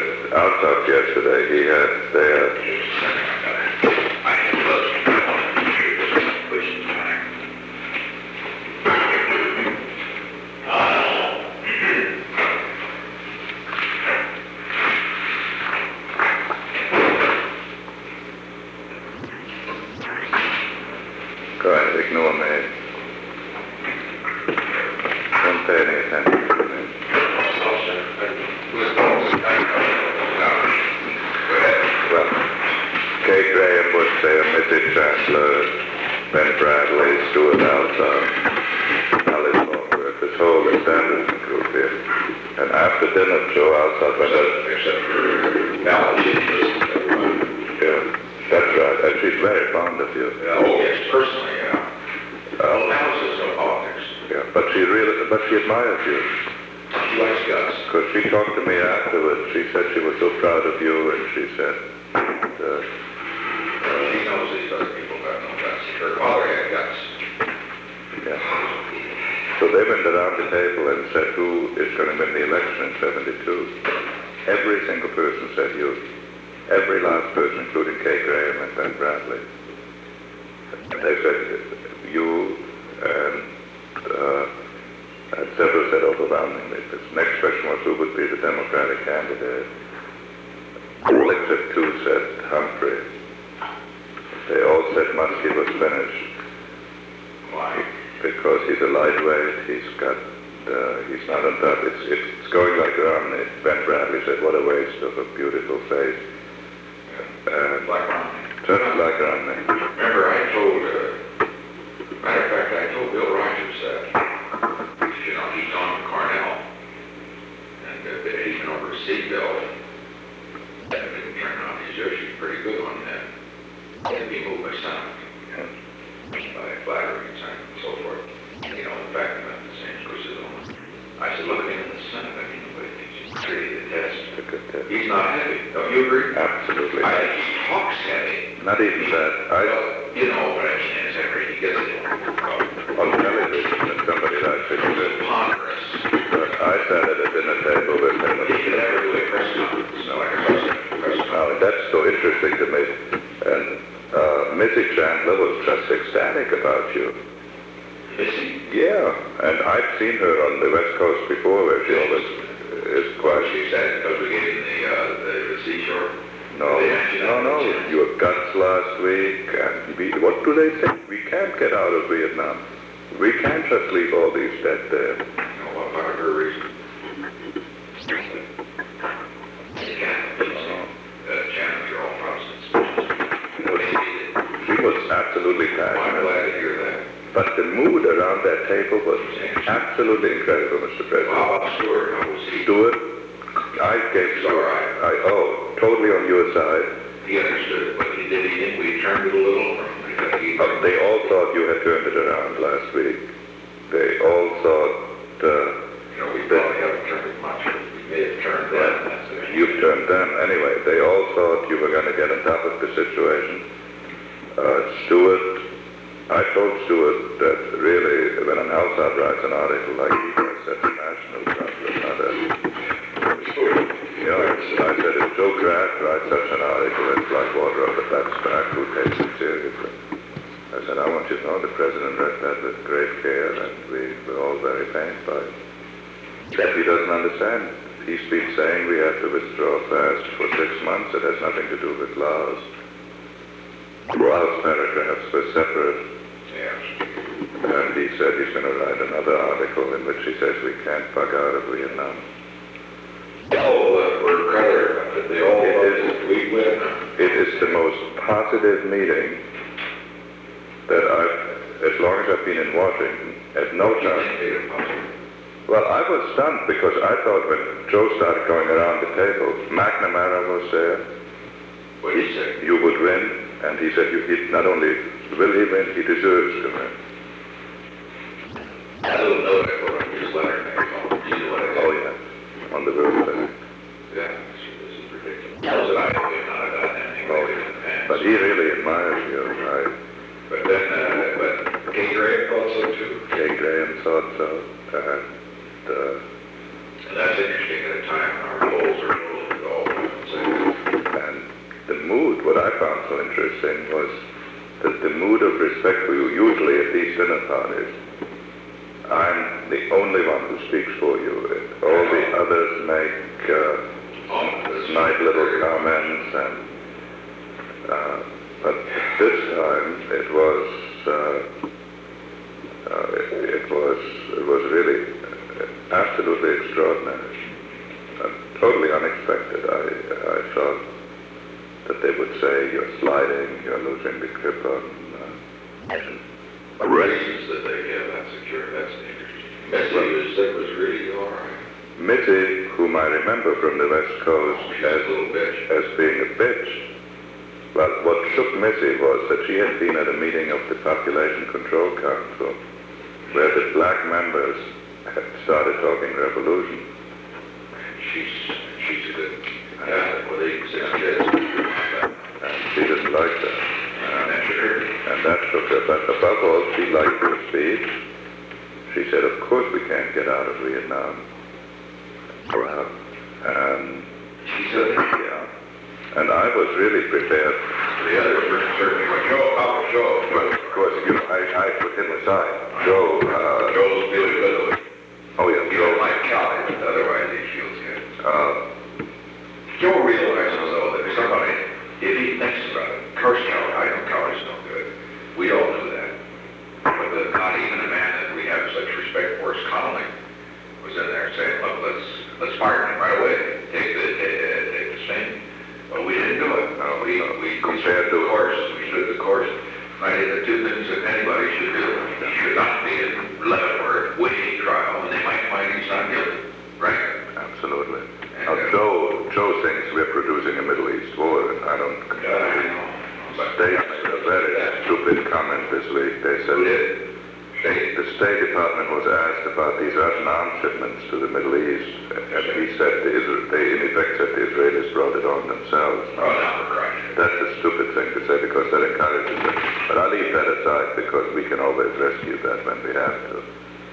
at Alsop yesterday, he had there. I had pushing time. Go ahead, ignore me. Don't pay any attention to me. Well, Kay Graham would say a Mrs. Chandler, Ben Bradley, Stuart Alsop, Alice Walker, this whole establishment group here. And after dinner, Joe Alsop went up. Except for Valerie. Yeah, that's right. And she's very fond of you. Oh, yes, personally, yeah. Well, Alice is no politics. Yeah, but she admires you. She likes guts. Because she talked to me afterwards. She said she was so proud of you, and she said, She knows these other people got no guts. Her father had guts. yeah. So they went around the table and said, who is going to win the election in 72? Every single person said you. Every last person, including Kay Graham and Ben Bradley. And they said, you, and several said overwhelmingly. The next question was, who would be the Democratic candidate? All except two said Humphrey. They all said Muskie was finished. Why? Because he's a lightweight, he's not on top. It's going like Romney. Ben Bradley said, what a waste of a beautiful face. Like Romney. Just like Romney. Remember, matter of fact, I told Bill Rogers that, he's gone to Cornell, and he's been over to Seaville, and didn't turn out his she's pretty good on that. And be moved by sound, by flattery and so forth. The fact that the same Crucible. I said, look at him in the Senate. Nobody thinks he's treating the test. He's not heavy. Don't you agree? Absolutely. I think he talks heavy. Not even that. What I mean is he gets it On television, and somebody likes it. ponderous. But I sat at a dinner table with him. He could never do a press conference. No, like a press conference. Now, that's so interesting to me. And Missy Chandler was just ecstatic about you. Missy? Yeah, and I've seen her on the West Coast before, where she always is quite. She said because we gave him the seashore. No. Your guts last week, and what do they say? We can't get out of Vietnam. We can't just leave all these dead there. No, what about her reason? Chandler, you're all Protestants. She was absolutely I'm passionate. glad to hear that. But the mood around that table was absolutely incredible, Mr. President. How about Stuart? How was he? Stuart, I gave Stuart, totally on your side. He understood it, but he didn't. We turned it a little from They all thought you had turned it around last week. They all thought we probably haven't turned it much. We may have turned them. you've turned them. Anyway, they all thought you were going to get on top of the situation. I told Stuart that really, when an Alsop writes an article like he does, that's a national problem, not a... I said, if Joe Kraft writes such an article, it's like water off a duck's back, who takes it seriously? I said, I want you to know the President read that with great care, and we were all very pained by it. That he doesn't understand. He's been saying we have to withdraw fast for 6 months. It has nothing to do with Laos. Laos paragraphs were separate. Yes. And he said he's going to write another article in which he says we can't bug out of Vietnam. We're rather, they all we win. It is the most positive meeting that as long as I've been in Washington, at no time. Well, I was stunned because I thought when Joe started going around the table, McNamara was there. What did he say? You would win, and he said not only will he win, he deserves to win. I don't know that, but I'm just letting it go. You know what I Oh, yeah, on the road. Yeah, this is ridiculous. That was an idea, not a dynamic. But he really admires you, right? But then, Kay Graham thought so too. Kay Graham thought so. And that's interesting at a time when our goals are all also interesting was that the mood of respect for you, usually at these dinner parties, I'm the only one who speaks for you. All the others make snide little comments, and but this time it was really absolutely extraordinary, totally unexpected. I thought that they would say you're sliding, you're losing the grip on. The reasons that they give, that's interesting. Mitzi was really all right. Mitzi, whom I remember from the West Coast She's a little bitch. as being a bitch, but what shook Mitzi was that she had been at a meeting of the Population Control Council where the black members had started talking revolution. She's a good Catholic with 86 kids. And she didn't like that. And that shook her. But above all, she liked her speech. She said, of course we can't get out of Vietnam. And She said, yeah. And I was really prepared. the others were certainly, but Joe. But of course, I put him aside. Joe, Joe's really good. oh yeah, You Joe. don't like Cali, but otherwise he feels good. Joe Joe realizes, though, that somebody, if he thinks about it, curse Cali, I know Cali's no good. We all knew that. But not even a man that we have such respect for as Connolly was in there saying, look, let's fire him right away. Take the sting. But we didn't do it. No, we Compared stood to- the course. We stood the course. I did the two things that anybody should do. He should not be in Leavenworth waiting trial, and they might find he's not guilty. Right? Absolutely. Now, Joe thinks we're producing a Middle East war, and I don't. I know. But They made a very stupid comment this week. They said who did? the State Department was asked about these Russian arms shipments to the Middle East, and he said they in effect said the Israelis brought it on themselves. Oh, now for Christ's sake. That's a stupid thing to say because that encourages it. But I leave that aside because we can always rescue that when we have to.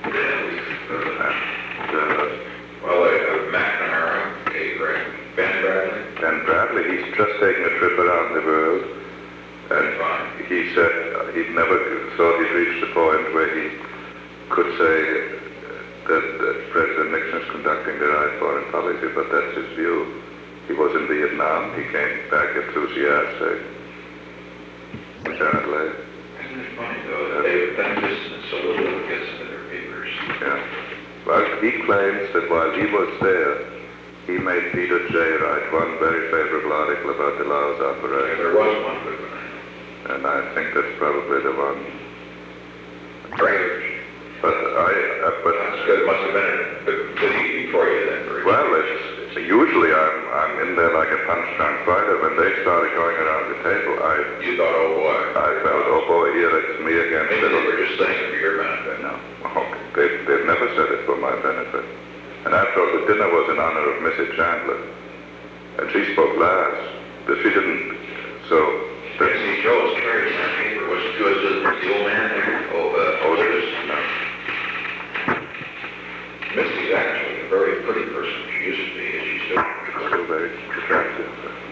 Well, McNamara, Ben Bradley. And Bradley, he's just taken a trip around the world, and he said he'd never thought he'd reached the point where he could say that President Nixon's conducting the right foreign policy, but that's his view. He was in Vietnam. He came back enthusiastic. Apparently. Isn't it funny, though, that they've done this and so little gets into their papers? Yeah. Well, he claims that while he was there, he made Peter J. write one very favorable article about the Laos operation. There was one good one. And I think that's probably the one. Strange. But That's good. Must have been a good evening for you then. well, it's usually I'm in there like a punch-drunk fighter. When they started going around the table, You thought, oh boy. I felt, oh boy, here it's me against Maybe they little. were just saying it for your benefit. No, they've never said it for my benefit. And after all, the dinner was in honor of Mrs. Chandler, and she spoke last. But she didn't. So. See, Joe's carried in our paper. Was the old man there? Otis? No. Missy's actually a very pretty person. She used to be, and she's Still very attractive.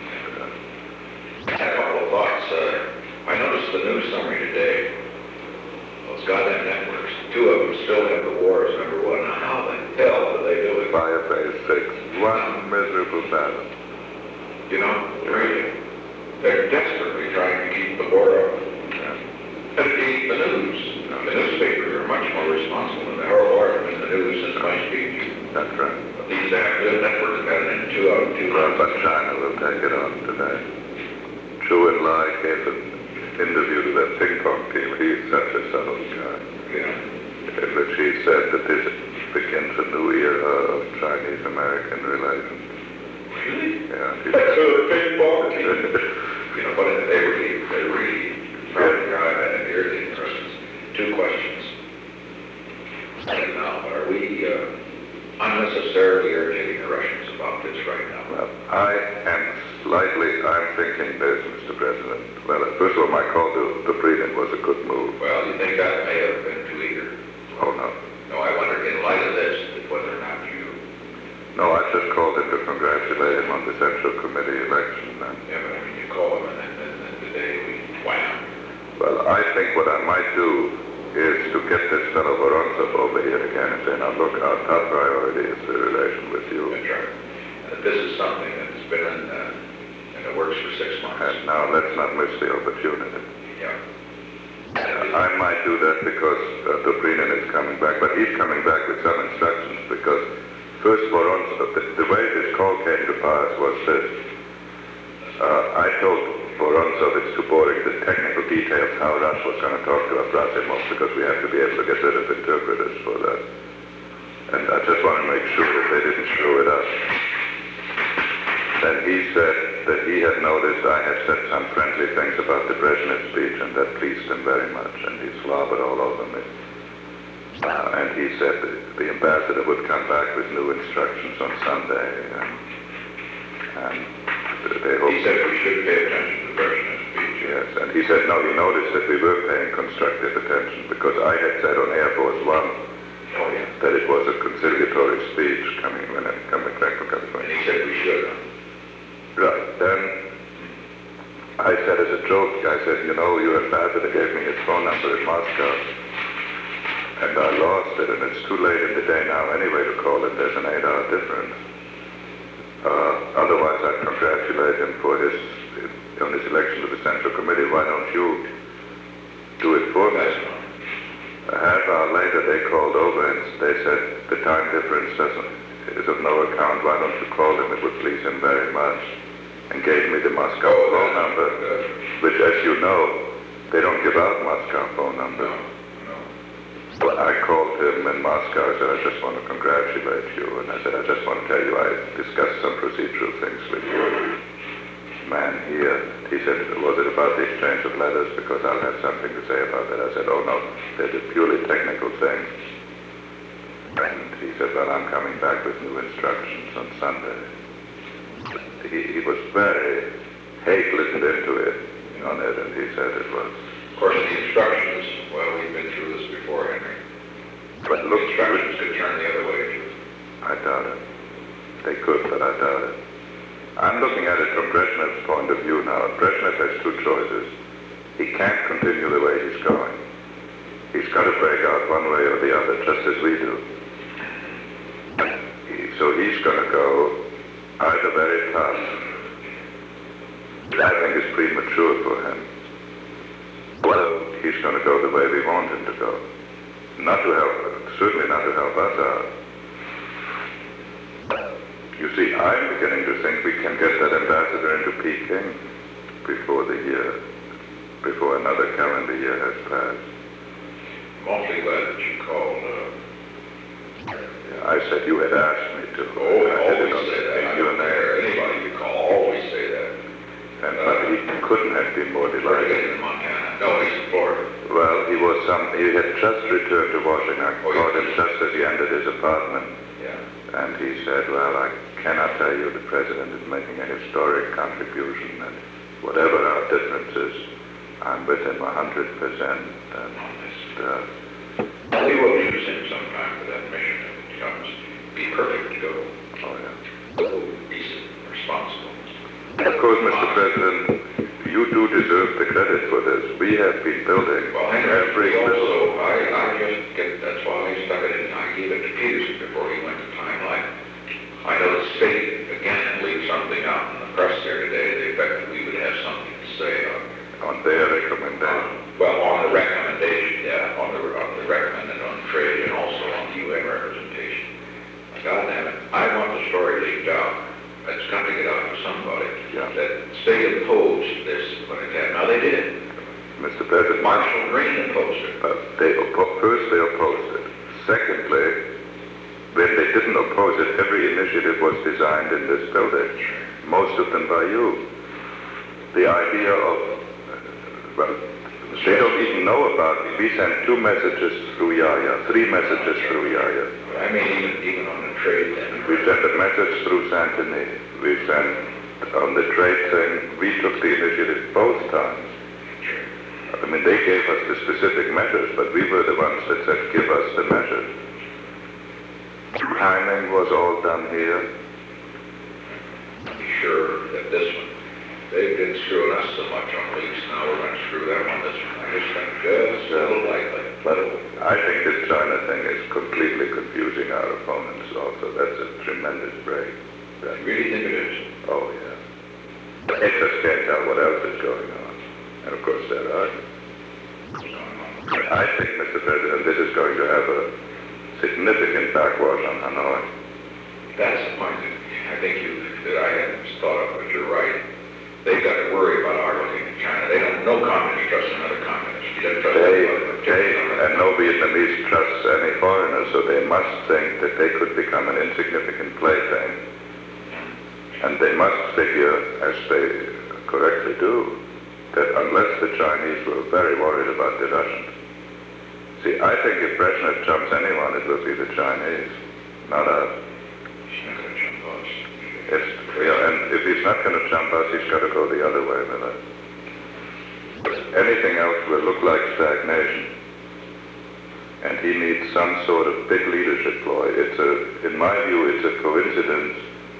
I had a couple of thoughts. I noticed the news summary today. Those goddamn networks. Two of them still have the war as number one. Now, how the hell do they do it? Fire phase 6. One miserable battle. You know, really. They're desperately trying to keep the war up. And the news. The newspapers are much more responsible than the Herald Article in the news since my speech. That's right. But these damn networks got it in 2 out of 2. But China will take it on today. Zhou Enlai gave an interview to that ping pong team. He's such a subtle guy. Yeah. In which he said that this begins a new era of Chinese-American relations. Really? Yeah. That's a ping pong team. You know, but they really probably drive at it. Here's the interesting. 2 questions. Right now, are we unnecessarily irritating the Russians about this right now? Well, I'm thinking this, Mr. President. Well, first of all, my call to Freeman was a good move. Well, you think that may have been too eager? Oh, no. No, I wonder, in light of this, whether or not you... No, I just called him to congratulate him on the Central Committee election. Yeah, but I mean, you call him and then the day think what I might do is to get this fellow Vorontsov over here again and say, now look, our top priority is the relation with you. That's right. And this is something that's been in the works for 6 months. And now let's not miss the opportunity. Yeah. I might do that because Dobrinin is coming back, but he's coming back with some instructions because first Vorontsov, the way this call came to pass was this. I told Vorontsov it's too boring, the technical details, how Rush was going to talk to Abrasimov because we have to be able to get rid of interpreters for that. And I just want to make sure that they didn't screw it up. Then he said that he had noticed I had said some friendly things about the Brezhnev speech, and that pleased him very much, and he slobbered all over me. And he said that the ambassador would come back with new instructions on Sunday, and they hoped... He said we should pay attention to the Brezhnev speech. Yes, and he said, no, he noticed that we were paying constructive attention, because I had said on Air Force One that it was a conciliatory speech coming back from California. And he said we should. Right. Then I said as a joke, I said, you know, your ambassador gave me his phone number in Moscow, and I lost it, and it's too late in the day now anyway to call him. There's an 8-hour difference. Otherwise, I'd congratulate him on his election to the Central Committee. Why don't you do it for me? A half hour later, they called over and they said the time difference is of no account. Why don't you call him? It would please him very much. And gave me the Moscow phone number, which, as you know, they don't give out Moscow phone numbers. But I called him in Moscow. I said, I just want to congratulate you. And I said, I just want to tell you I discussed some procedural things with your man here. He said, was it about the exchange of letters? Because I'll have something to say about that. I said, oh no, they're a purely technical thing. And he said, well, I'm coming back with new instructions on Sunday. He was very... Haig listened into it, on it, and he said it was... Of course, the instructions, well, we've been through this before, Henry. But look, instructions could turn the other way. I doubt it. They could, but I doubt it. I'm looking at it from Brezhnev's point of view now. Brezhnev has two choices. He can't continue the way he's going. He's got to break out one way or the other, just as we do. So he's going to go either very tough. I think it's premature for him. Well, he's going to go the way we want him to go. Not to help, certainly not to help us out. You see, I'm beginning to think we can get that ambassador into Peking before another calendar year has passed. I'm awfully glad that you called. I said you had asked me to. Oh, I always say that. I don't care. Anybody you call, always say that. But he couldn't have been more delighted. In Montana. No, he's in Florida. Well, he had just returned to Washington. I called him just as he entered his apartment. Yeah. And he said, well, I cannot tell you the president is making a historic contribution, and whatever our differences, I'm with him 100%. And we will use him sometime for that mission if it comes. Be perfect to go. Oh, yeah. Decent, responsible. Of course, Mr. President, you do deserve the credit for this. We have been building well, every... Also, I just get, that's why I stuck it in. I gave it to Peterson before he went to Time Life. I know the state, again, leaked something out in the press there today. They bet we would have something to say on their recommendation. Well, on the recommendation, yeah, on the recommended on trade and also on the UN representation. God damn it, I want the story leaked out. It's got to get out to somebody. Yeah. That they opposed this when it happened. Now they did. Mr. President, Marshall Green opposed it. First they opposed it. Secondly, when they didn't oppose it, every initiative was designed in this building. Most of them by you. The idea of, they don't even know about it. We sent 2 messages through Yaya, 3 messages through Yaya. I mean, even on the trade thing. We sent a message through Santini. We sent on the trade thing, we took the initiative both times. I mean, they gave us the specific measures, but we were the ones that said, give us the measures. Timing was all done here. Be sure that this one, they've been screwing us so much on leaks, now we're going to screw them on this one. just think just a little lightly. But I think this China thing is completely confusing our opponents also. That's a tremendous break. I really think it is. Oh, yeah. They just can't tell what else is going on. And of course there are. I think, Mr. President, this is going to have a significant backwash on Hanoi. That's the point that I hadn't thought of, but you're right. They've got to worry about our looking at China. They don't, no communist trusts another communist. He doesn't trust And no Vietnamese trusts any foreigner, so they must think that they could become an insignificant plaything. And they must figure, as they correctly do, that unless the Chinese were very worried about the Russians. See, I think if Brezhnev jumps anyone, it will be the Chinese, not us. He's not going to jump us. And if he's not going to jump us, he's got to go the other way with us. Anything else will look like stagnation. And he needs some sort of big leadership ploy. In my view, it's a coincidence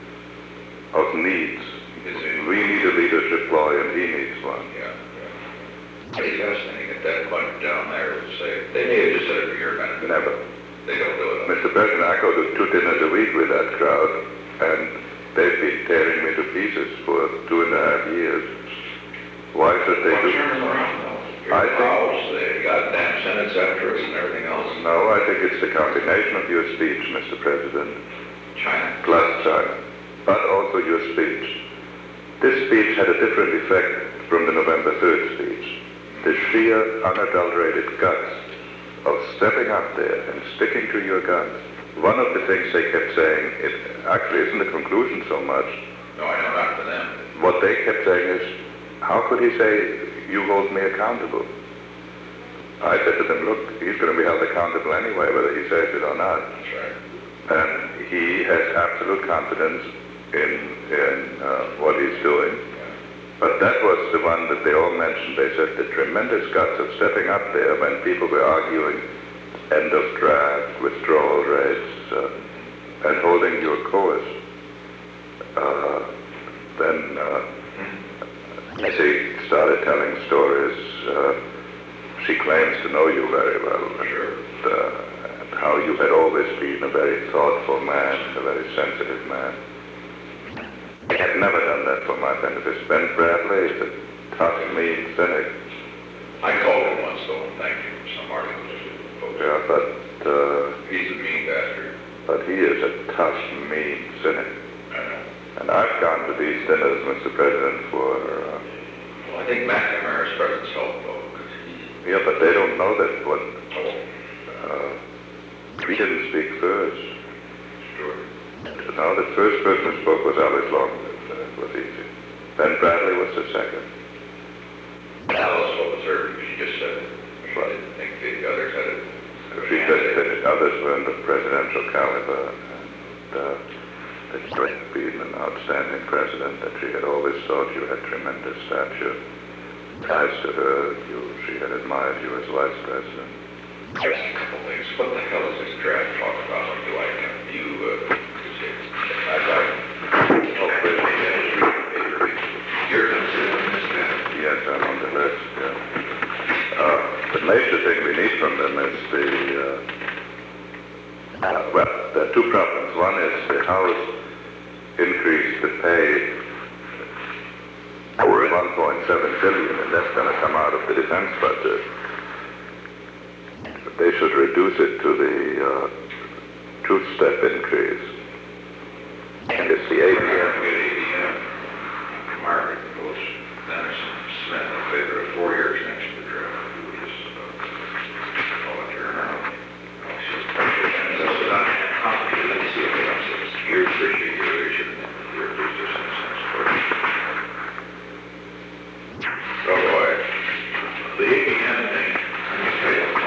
of needs. We need a leadership ploy and he needs one. Yeah. It's fascinating at that point down there to say, they may have just said it for your benefit. Never. They don't do it. Mr. President, I go to 2 dinners a week with that crowd, and they've been tearing me to pieces for 2.5 years. Why should they do turn them around, though? I think they got damn senates after us and everything else. No, I think it's the combination of your speech, Mr. President, China. plus China, but also your speech. This speech had a different effect from the November 3rd speech. The sheer, unadulterated guts of stepping up there and sticking to your guns. One of the things they kept saying, it actually isn't the conclusion so much. No, I know, not for them. What they kept saying is, how could he say, you hold me accountable? I said to them, look, he's going to be held accountable anyway, whether he says it or not. That's right. And he has absolute confidence in what he's doing. But that was the one that they all mentioned. They said the tremendous guts of stepping up there when people were arguing end of draft, withdrawal rates, and holding your course. Then she started telling stories. She claims to know you very well. Sure. And how you had always been a very thoughtful man, a very sensitive man. I have never done that for my benefit. Ben Bradley is a tough, mean cynic. I called him once, though, and thanked him for some articles. Yeah, but He's a mean bastard. but he is a tough, mean cynic. I know. And I've gone to these dinners, Mr. President, for... Well, I think McNamara's presence helped, though, because yeah, but they don't know that what... Oh, he didn't speak first. sure. No, the first person who spoke was Alice Long. That was easy. Ben Bradley was the second. Alice, what was her? She just said it. She didn't think the others had it. She said that others were in the presidential caliber, and that you had been an outstanding president, that she had always thought you had tremendous stature. As to her, she had admired you as vice president. Just a couple things. What the hell is this draft talk about? Do I have you, I'd like... Oh, wait a minute. You're considering this draft? Yes, I'm on the list, yeah. The major thing we need from them is well, there are 2 problems. One is the House increased the pay over $1.7 billion, and that's going to come out of the defense budget. They should reduce it to the two-step increase. And it's the ABM. Margaret votes Dennis Smith in favor of 4 years next to the draft. Let me see what else is. Here's the issue. Oh boy. The ABM thing, let me tell you.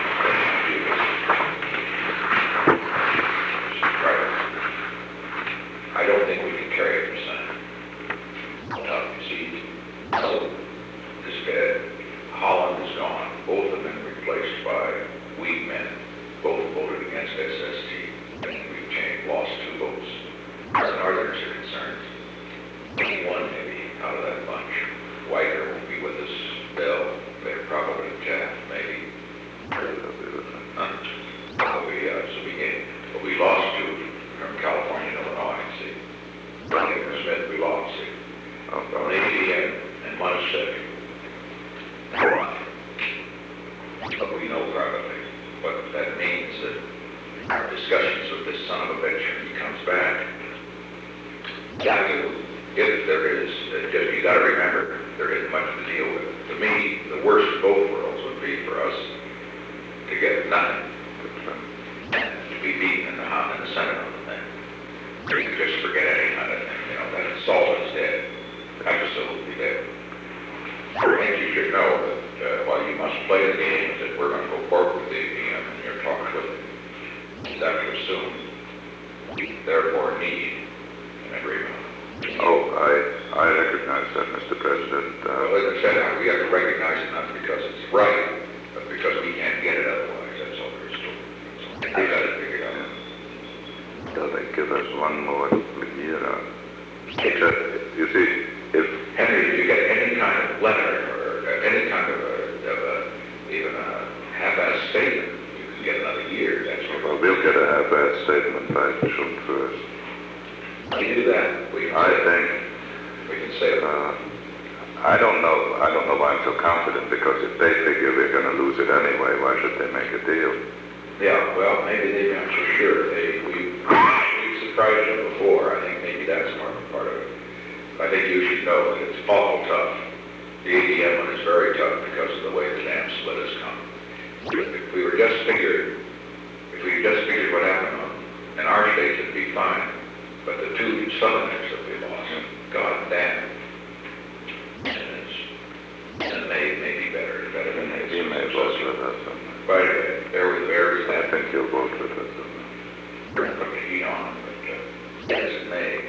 I don't think we can carry it for Senate. You see, this guy, Holland is gone. Both have been replaced by weak men. Both voted against SST. And we've lost 2 votes. As Northerners are concerned, one maybe out of that bunch. Whiter won't be with us. Bell, they're probably Jack. One ADM and one sick. But we know privately what that means, that our discussions with this son of a bitch when he comes back, if there is, just you gotta remember, there isn't much to deal with. To me, the worst of both worlds would be for us to get nothing, to be beaten in the House and the Senate on the thing. Or you could just forget any kind of thing, that Saul is dead, absolutely dead. I think you should know that while you must play the game, that we're going to go forward with the ADM and your talks with it, that would assume we therefore need an agreement. Oh, I recognize that, Mr. President. Well, as I said, we have to recognize it not because it's right, but because we can't get it otherwise. That's all there is to it. So we got to figure it out. Will they give us one more year? You see, if Henry, if you get any kind of letter or any kind of even a half-assed statement, you can get another year. That's what well, we'll get a half-assed statement by June 1st. we do that. We can say it. I don't know why I'm so confident, because if they figure we're going to lose it anyway, why should they make a deal? Yeah, well, maybe they're not so sure. We've surprised them before. I think maybe that's part of it. I think you should know that it's awful tough. The ADM one is very tough because of the way the damn split has come. If we just figured what happened in our state, it'd be fine. But the two southerners that we lost, god damn. And they may be better than they. He may vote with us. By the way, I think he'll vote with us. We're going to heat on, but as it may,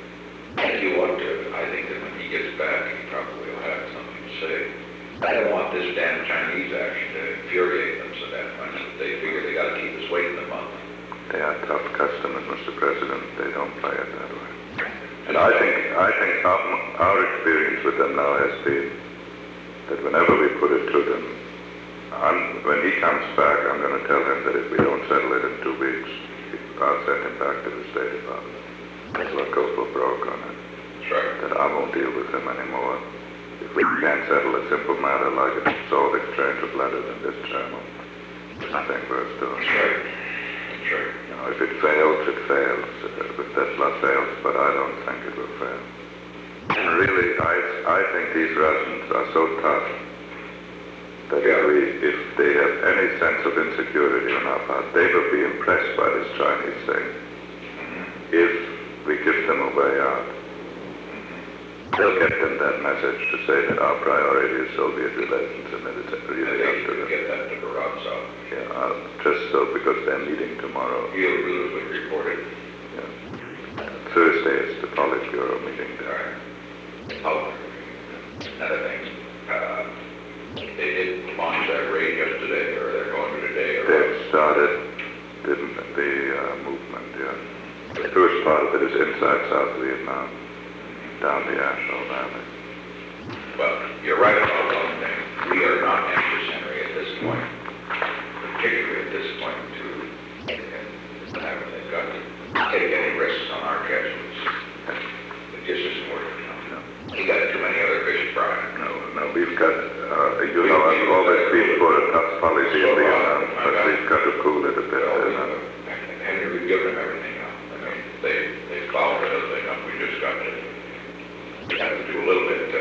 I think that when he gets back, he probably will have something to say. I don't want this damn Chinese action to infuriate them so that much that they figure they got to keep us waiting a month. They are tough customers, Mr. President. They don't play it that way. And I think our experience with them now has been that whenever we put it to them, when he comes back, I'm going to tell him that if we don't settle it in 2 weeks, I'll send him back to the State Department. We'll go for broke on it. That's right. That I won't deal with him anymore. If we can't settle a simple matter like a sole exchange of letters in this channel, there's nothing worth doing. That's right. That's right. If it fails, it fails. If Tesla fails, but I don't think it will fail. And really, I think these Russians are so tough that if they have any sense of insecurity on our part, they will be impressed by this Chinese thing. If we give them a way out, they'll get them that message to say that our priority is Soviet relations and that it's really up to them. Get that to Barazov. Yeah, just so, because they're meeting tomorrow. You'll beautifully report it. Yeah. Thursday is the Politburo meeting there. All right. Another thing, they did launch that raid yesterday, or they're going to today. They've started the movement, yeah. The first part of it is inside South Vietnam, down the Asheville Valley. But you're right about one thing. We are not anti-Henry at this point, particularly at this point, haven't they got to take any risks on our casualties. It just isn't working out. No. You got too many other fish frying. No, we've got, I've always been for a tough policy in Vietnam, but we've got to cool it a bit. Henry, we've given them everything up. I mean, they followed everything up. We just got to do a little bit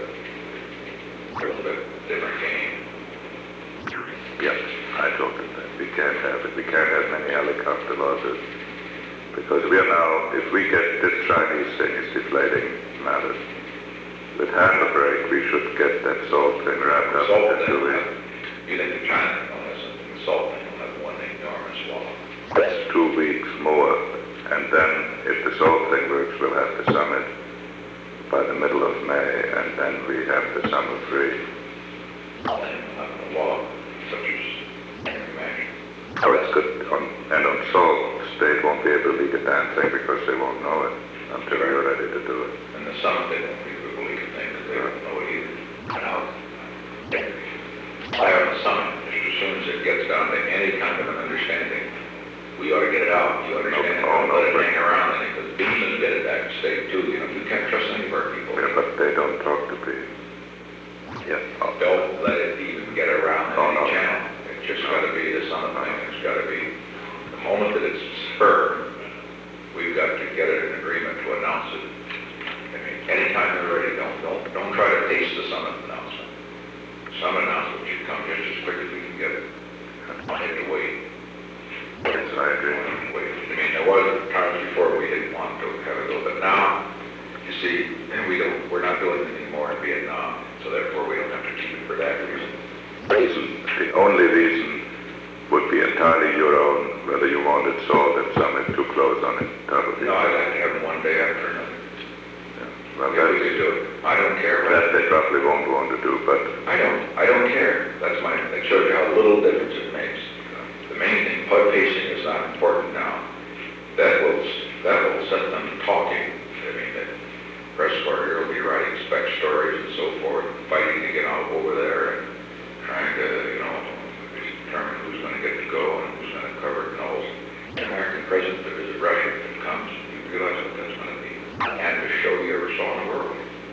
different game. Yes, I told them that. We can't have it. We can't have many helicopter losses. Because we are now, if we get this Chinese thing is deflating matters, with half a break, we should get that salt thing wrapped up in 2 weeks. You think the China will have something, the salt thing will have one enormous swallow? That's 2 weeks more. And then, if the salt thing works, we'll have the summit by the middle of May, and then we have the summer free. And a law such as Henry mentioned. Oh, it's good. And on salt, State won't be able to leak a damn thing because they won't know it until we're ready to do it. And the summit, they won't be able to leak a thing because they don't know it either. Now, I on the summit, as soon as it gets down to any kind of an understanding, we ought to get it out. You understand? Don't let it hang around. Because Beeman did it back in State too. You can't trust any of our people. Yeah, but to be. Yes. Don't let it even get around Oh, any no. channel. It's just got to be the son of thing. It's got to be the moment that it's spurred. We've got to get an agreement to announce it. I mean, anytime they're ready, don't try to taste the summit announcement. Summit announcement should come just as quick as we can get it. Maybe wait. Yes, I agree. Wait. I mean, there was times before we didn't want to have it go, but now, you see, and we're not doing it anymore in Vietnam, so therefore we don't have to keep it for that reason. The only reason would be entirely your own, whether you wanted Salt and Summit too close on it. That would be No, I'd like to have them one day after another. well, Yeah, we could do it. I don't care. that they probably won't want to do, but I don't care. That shows you how little difference it makes. The main thing, pub pacing is not important now. That will set them talking. I mean, the press reporter will be writing spec stories and so forth, fighting to get out over there and trying to, determine who's going to get to go and who's going to cover it. And all the American president to visit Russia, if it comes, you realize what that's going to be. And to show you ever saw in the world.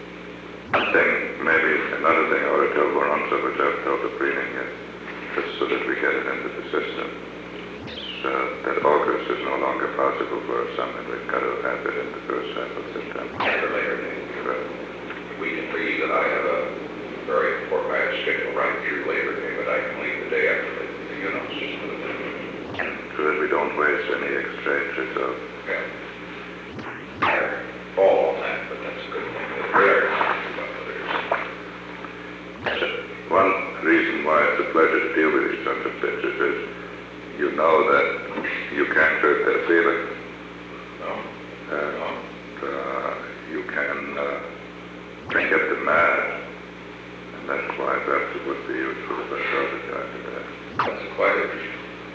maybe another thing I ought to tell Vorontsov, which I've told the Breeding, just so that we get it into the system, that August is no longer possible for a summit. We've got to have it in the first half of September. After Labor Day. Right. We can agree that I have a very important, I have scheduled right through Labor Day, but I can leave the day after Labor Day, it's just for the day. So that we don't waste any exchanges of... Yeah. Higher fall on that, but that's a good thing. They're talking about others. One reason why it's a pleasure to deal with these sorts of pitches is you know that you can't hurt their feelings. No. And you can get them mad. And that's why perhaps it would be useful if I showed it time today. That's quite interesting.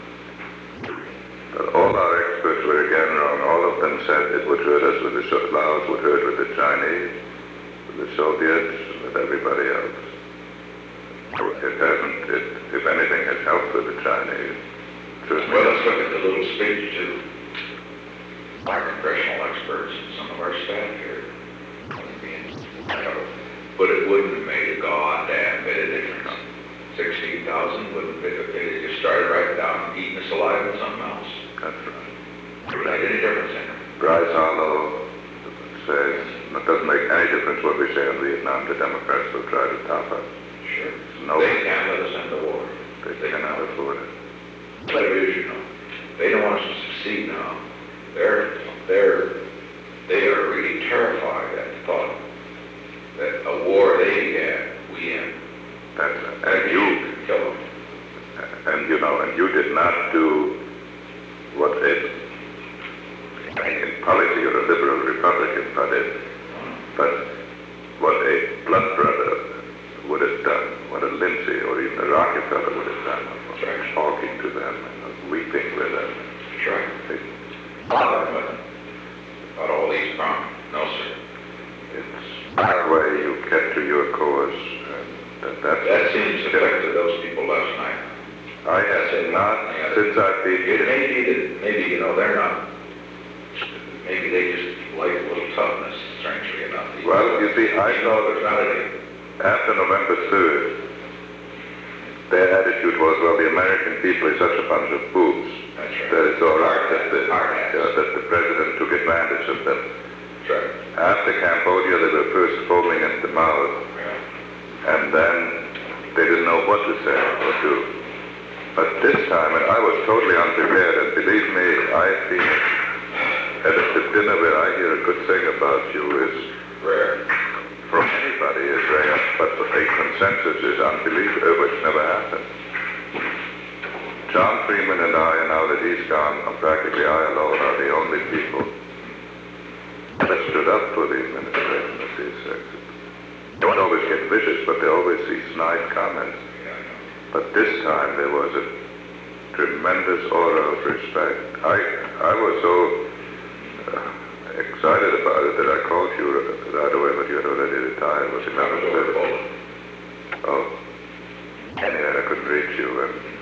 But all our experts were again wrong. All of them said it would hurt us with the Laos, would hurt with the Chinese, with the Soviets, with everybody else. It hasn't. If anything, has helped with the Chinese. Certainly. Well, let's look at the little speech to our congressional experts and some of our staff here. But it wouldn't have made a goddamn bit of difference. 16,000 wouldn't have if they just started right down eating us alive with something else. That's right. It would make any difference in it. Bryce Harlow says it doesn't make any difference what we say in Vietnam. The Democrats will try to top us. Sure. No. They can't let us end the war. They cannot afford it. But it is, they don't want us to succeed now. They are really terrified at the thought that a war they began, we end. And you kill them. And you did not do what in policy or a liberal Republican, but what a blood brother would have done, what a Lindsay or even a Rockefeller would have done, right. Talking to them and weeping with them. That's right. About all these problems. No, sir. It's that way you get to your cause. That seems to affected those people last night. I have not, since I've been It may be that maybe, they're not, maybe they just like a little toughness, strangely enough. Well, you see, I thought there's not any. after November 3rd, their attitude was, well, the American people is such a bunch of boobs. That's right. That it's all right that Hard the president took advantage of them. That's right. After Cambodia, they were first foaming at the mouth, Yeah. and then they didn't know what to say or do. But this time, and I was totally unprepared, and believe me, I've been at the dinner where I hear a good thing about you is Rare. from anybody is rare, but a consensus is unbelievable, which never happened. John Freeman and I, now that he's gone, practically I alone are the only people that stood up for the administration of these sexes. They don't always get vicious, but they always see snide comments. But this time there was a tremendous aura of respect. I was so excited about it that I called you right away, but you had already retired. Was it not? Oh. Anyway, I couldn't reach you,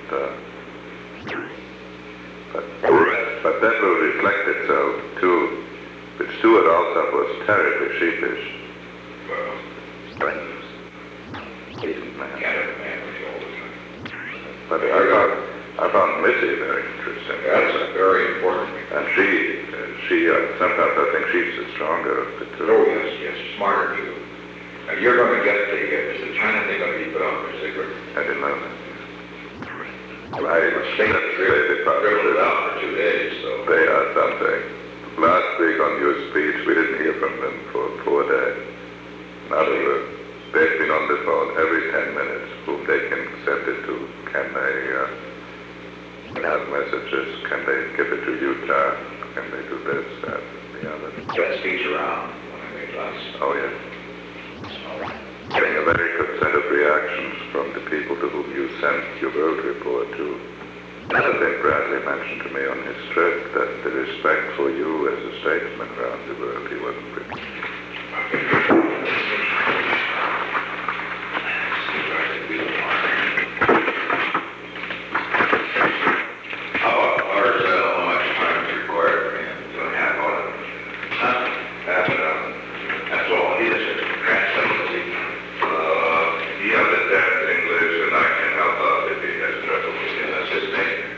but that will reflect itself too. But Stuart Alsop was terribly sheepish. Well, friends. Decent man. Can't have a man with you all the time. But I found Missy very interesting. That's very important. And she sometimes I think she's the stronger of the two. Oh, yes, smarter too. And you're going to get is the China thing going to be put on for secret? I didn't know that. State dribbled it out for 2 days, so. They are something. Last week on your speech, we didn't hear from them for 4 days. Now they've been on the phone every 10 minutes, whom they can send it to. Can they have messages? Can they give it to Utah? Can they do this, that, the other? Best speech around when I made last. Oh, yes. Getting a very good set of reactions from the people to whom you sent your world report to. I think Bradley mentioned to me on his trip that the respect for you as a statesman around the world he wasn't pretty.